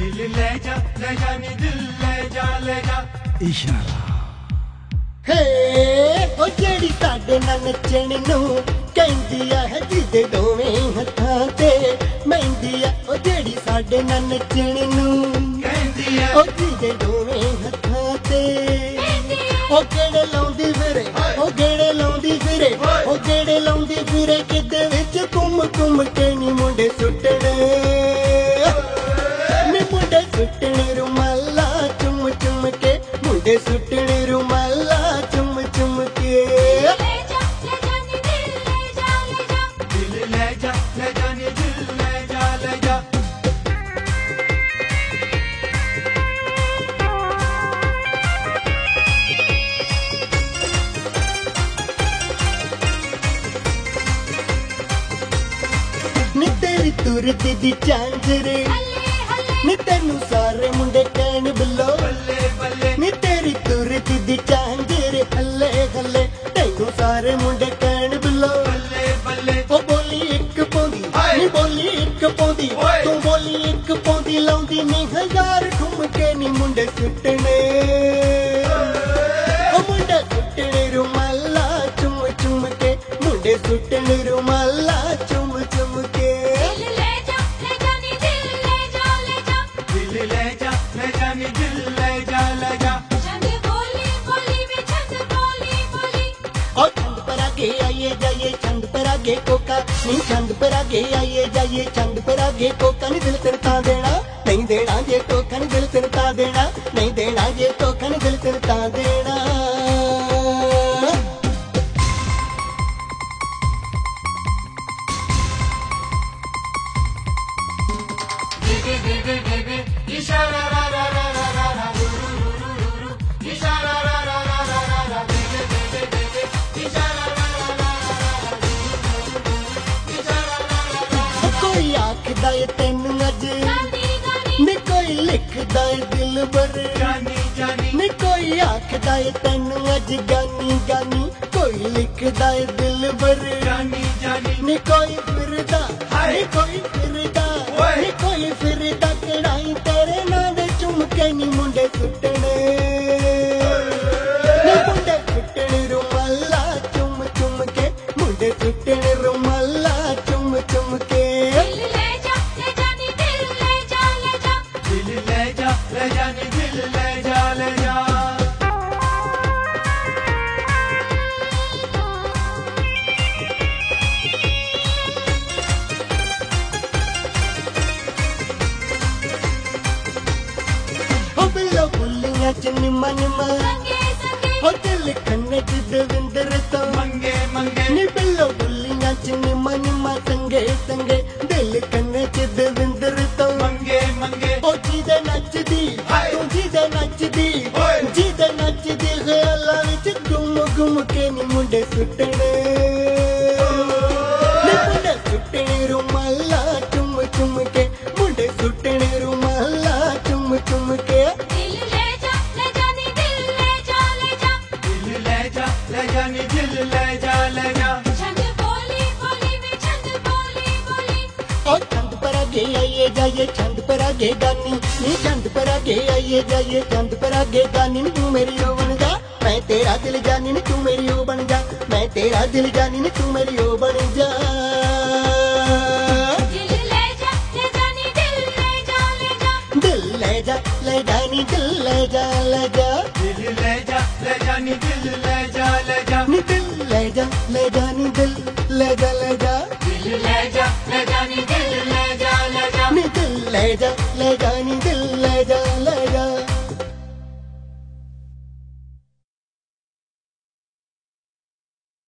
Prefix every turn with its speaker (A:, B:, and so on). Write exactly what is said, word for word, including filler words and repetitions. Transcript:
A: दिल ले जा ले जा नी दिल ले जा ले जा
B: इशारा
C: हे ओ जेड़ी साडे नाल नचण नूं कहंदी है जिदे दोवें हत्थां ते मेहंदी है ओ जेड़ी साडे नाल नचण नूं
A: कहंदी है
C: ओ जिदे दोवें हत्थां ते ओ गेड़े लाउंदी फिरे ओ गेड़े लाउंदी फिरे ओ गेड़े लाउंदी फिरे किदे विच घुम घुम के नी मुंडे सुट्टणे नी मुंडे सुट्टणे रुमाला चुम चुम के मुंडे सुट्टणे रुमाला चुम चुम के
A: दिल ले जा ले जा नी दिल ले जा ले जा
C: नी तेरी तुरत दी चांजरे नी तेनू सारे मुंडे कहण बिल्लो
A: बल्ले बल्ले
C: नी तेरी तुरत दी चांजरे हल्ले हल्ले तेनू सारे मुंडे कहण बिल्लो
A: बल्ले बल्ले
C: ओ बोली एक पौंदी नी बोली एक पौंदी तू बोली एक पौंदी लाउंदी नी हजार ठुमके नी मुंडे सुट्टणे ओ मुंडे सुट्टणे रुमाला चुम चुम के मुंडे सुट्टणे रुमाला चुम चुम के
A: दिल ले जा ले जा नी दिल ले जा ले जा
C: और चंद पर आगे आइए जाइए चंद पर आगे कोका नहीं चंद पर आगे आइए जाइए चंद पर आगे कोका नहीं दिल तिरता देना नहीं देना ये कोका नहीं दिल तिरता देना नहीं देना ये कोका नहीं दिल तिरता देना
A: इशारा रा रा रा रा रा रा रू रू रू रू रू इशारा रा रा रा रा रा रा दे दे दे दे दे इशारा रा रा रा रा रा इशारा रा रा रा
C: कोई आखदा है तेनू अज नी कोई लिखदा है दिल भर
A: जानी जानी
C: नी कोई आखदा है तेनू अज गानी गानी कोई लिखदा है दिल भर
A: जानी जानी
C: नी कोई फिरदा नी कोई फिरदा नी कोई फिरदा कड़ाई तेरे नां दे झुमके नी मुंडे सुट्टणे नी मुंडे सुट्टणे रुमाला चुम चुम के मुंडे सुट्टणे रुमाला चुम चुम के
A: दिल ले जा ले जा नी दिल ले जा ले जा
C: ओ बिल्लो बुल्लियां च निम्मा निम्मा ओ दिल खन्ने च दविंदर तो
A: मंगे मंगे
C: नी बिल्लो बुल्लियां च निम्मा निम्मा संगे संगे दिल खन्ने च दविंदर तो
A: मंगे मंगे
C: ओ जीदे नचदी तू जीदे नचदी जीदे नचदी ख्यालां विच गुम गुम के नी मुंडे सुट्टणे नी मुंडे सुट्टणे रुमाला चुम चुम के मुंडे सुट्टणे रुमाला चुम चुम के
A: दिल ले जा ले जा नी दिल ले जा ले जा
C: ओ चंद पर आगे आइए जाइए चंद पर आगे गानी नी चंद पर आगे आइए जाइए चंद पर आगे गानी नी तू मेरी ओ बन जा मैं तेरा दिल जानी नी तू मेरी ओ बन जा मैं तेरा दिल जानी नी तू मेरी ओ बन जा